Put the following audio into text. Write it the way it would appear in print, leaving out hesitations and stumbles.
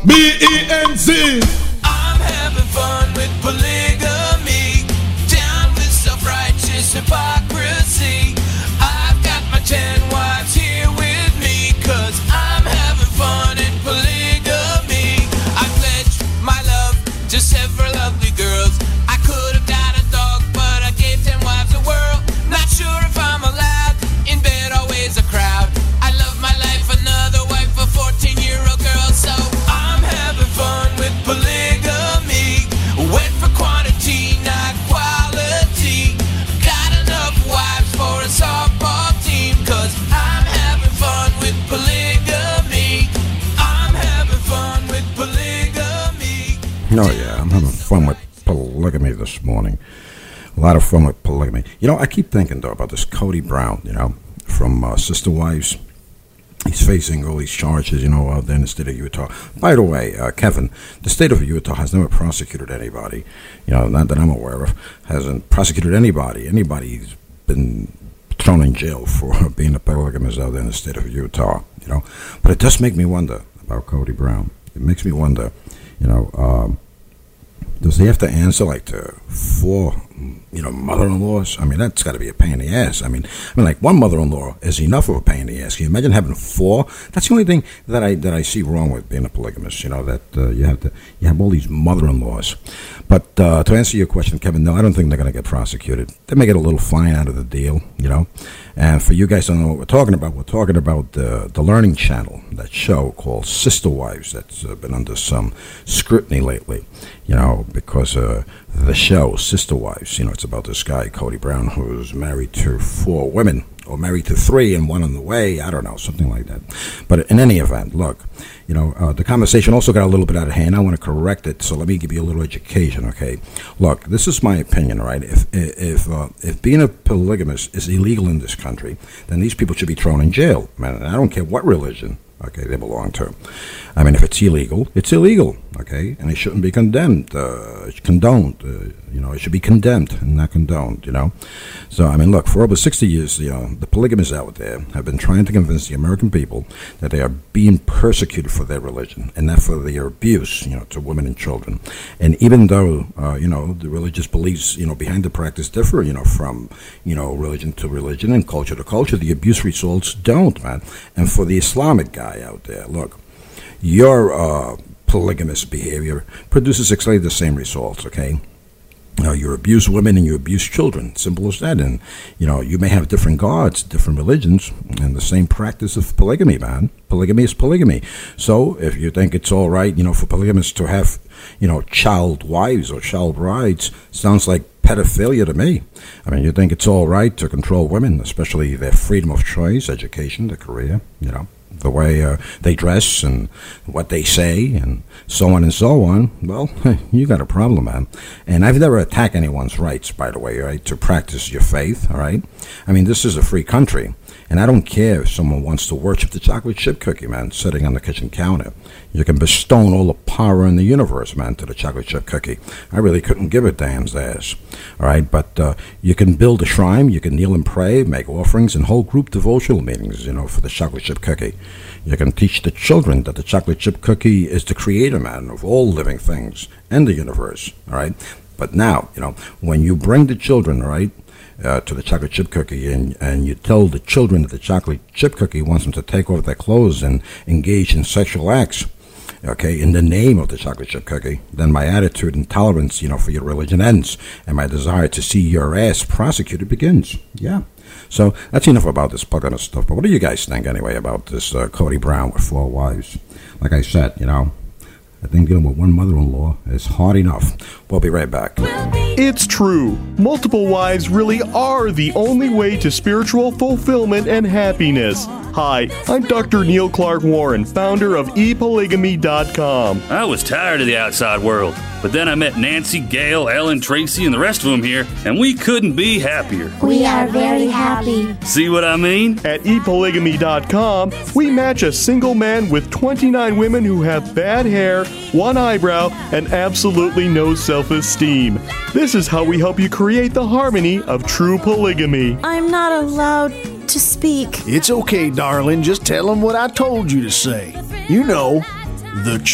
B-E-N-Z. I'm having fun with polygamy, down with self-righteous hypocrisy. I've got my 10 wives here with me, 'cause I'm having fun in polygamy. I pledged my love to several lovely girls. I could have died a dog, but I gave 10 wives a whirl. Not sure if I'm allowed, in bed always a crowd. I love my life, another wife, a 14-year-old girl. So I'm having fun with polygamy. Went for quantity, not quality. Got enough wives for a softball team, 'cause I'm having fun with polygamy. I'm having fun with polygamy. Oh yeah, I'm having fun with polygamy this morning. A lot of fun with polygamy. You know, I keep thinking, though, about this Cody Brown, you know, from Sister Wives. He's facing all these charges, you know, out there in the state of Utah. By the way, Kevin, the state of Utah has never prosecuted anybody, you know, not that I'm aware of, hasn't prosecuted anybody. Anybody's been thrown in jail for being a polygamist out there in the state of Utah, you know. But it does make me wonder about Cody Brown. It makes me wonder, you know, does he have to answer like to 4, you know, mother-in-laws? I mean, that's got to be a pain in the ass. I mean, like one mother-in-law is enough of a pain in the ass. Can you imagine having 4? That's the only thing that I see wrong with being a polygamist. You know, that you have all these mother-in-laws. But to answer your question, Kevin, no, I don't think they're going to get prosecuted. They may get a little fine out of the deal, you know. And for you guys who don't know what we're talking about the Learning Channel, that show called Sister Wives that's been under some scrutiny lately, you know, because the show Sister Wives, you know, it's about this guy, Cody Brown, who's married to 4 women, or married to 3 and 1 on the way, I don't know, something like that. But in any event, look, you know, the conversation also got a little bit out of hand. I want to correct it, so let me give you a little education, okay? Look, this is my opinion, right? If being a polygamist is illegal in this country, then these people should be thrown in jail. Man, I don't care what religion, okay, they belong to. I mean, if it's illegal, it's illegal, okay? And it shouldn't be condoned, you know, it should be condemned and not condoned, you know? So, I mean, look, for over 60 years, you know, the polygamists out there have been trying to convince the American people that they are being persecuted for their religion and not for their abuse, you know, to women and children. And even though, you know, the religious beliefs, you know, behind the practice differ, you know, from, you know, religion to religion and culture to culture, the abuse results don't, man. And for the Islamic guy out there, look, your polygamous behavior produces exactly the same results, okay? You abuse women and you abuse children. Simple as that. And, you know, you may have different gods, different religions, and the same practice of polygamy, man. Polygamy is polygamy. So if you think it's all right, you know, for polygamists to have, you know, child wives or child brides, sounds like pedophilia to me. I mean, you think it's all right to control women, especially their freedom of choice, education, their career, you know, the way they dress and what they say and so on and so on. Well, you got a problem, man. And I've never attacked anyone's rights, by the way, right, to practice your faith, all right? I mean, this is a free country, and I don't care if someone wants to worship the chocolate chip cookie, man, sitting on the kitchen counter. You can bestow all the power in the universe, man, to the chocolate chip cookie. I really couldn't give a damn's ass, all right? But you can build a shrine, you can kneel and pray, make offerings, and hold group devotional meetings, you know, for the chocolate chip cookie. You can teach the children that the chocolate chip cookie is the creator, man, of all living things and the universe, all right? But now, you know, when you bring the children, all right, to the chocolate chip cookie, and you tell the children that the chocolate chip cookie wants them to take off their clothes and engage in sexual acts, okay, in the name of the chocolate chip cookie, then my attitude and tolerance, you know, for your religion ends, and my desire to see your ass prosecuted begins. Yeah. So that's enough about this polygamous stuff. But what do you guys think, anyway, about this Cody Brown with 4 wives? Like I said, you know, I think dealing with one mother-in-law is hard enough. We'll be right back. It's true. Multiple wives really are the only way to spiritual fulfillment and happiness. Hi, I'm Dr. Neil Clark Warren, founder of ePolygamy.com. I was tired of the outside world, but then I met Nancy, Gail, Ellen, Tracy, and the rest of them here, and we couldn't be happier. We are very happy. See what I mean? At ePolygamy.com, we match a single man with 29 women who have bad hair, 1 eyebrow, and absolutely no self-esteem. This is how we help you create the harmony of true polygamy. I'm not allowed to speak. It's okay, darling. Just tell them what I told you to say. You know, the